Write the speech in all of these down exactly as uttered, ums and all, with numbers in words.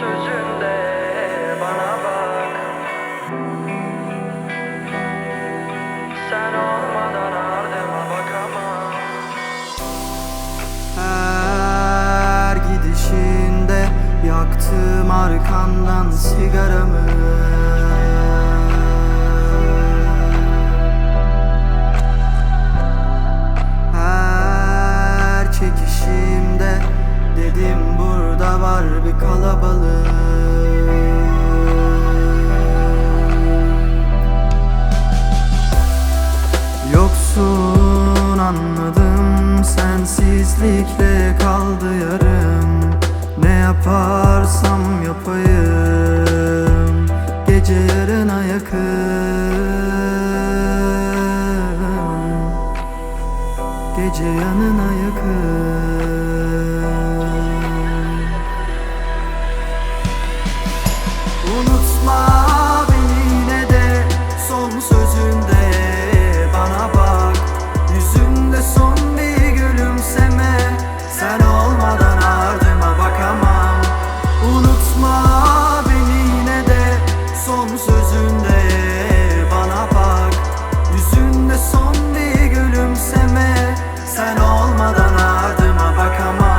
sözünde bana bak. Sen olmadan ardıma bakamam. Her gidişinde yaktım arkandan sigaramı. Her çekişimde dedim burada var bir kalabalık. Yoksun anladım, sensizlikle kaldı yarım. Ne yaparsam yapayım gece yarına yakın, gece yanına yakın. Unutma beni yine de son sözünde bana bak. Yüzünde son bir gülümseme, sen olmadan ardıma bakamam. Unutma beni yine de son sözünde bana bak. Yüzünde son bir gülümseme, sen olmadan ardıma bakamam.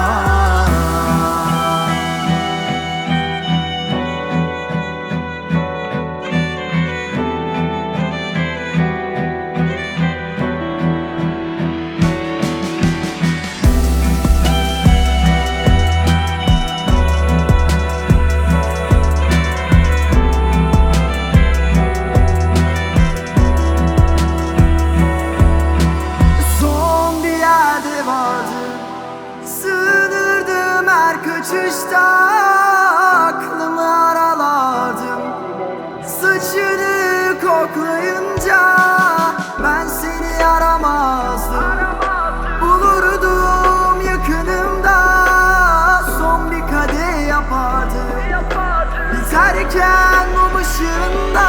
Sığınırdım her kaçışta, aklımı aralardım. Saçını koklayınca ben seni aramazdım. Bulurdum yakınımda, son bir kadeh yapardım. Biterken mum ışığında,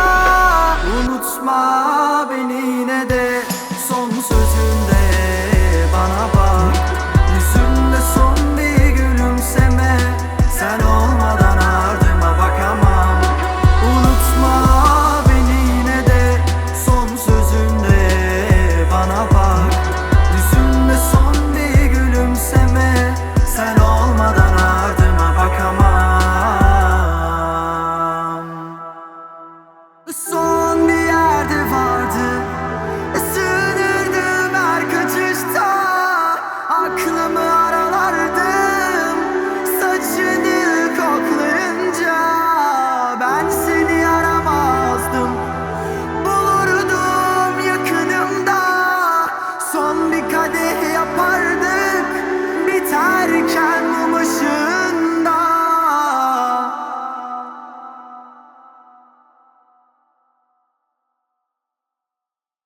unutma beni yine de son sözünde bana bak. Yüzünde son bir gülümseme, sen olmadan ardıma bakamam. Unutma beni yine de son sözünde bana bak. Yüzünde son bir gülümseme, sen olmadan ardıma bakamam. Son bir yerde vardı, sığınırdım her kaçışta, aklımı aralardım. Saçını koklayınca ben seni aramazdım. Bulurdum yakınımda son bir kadeh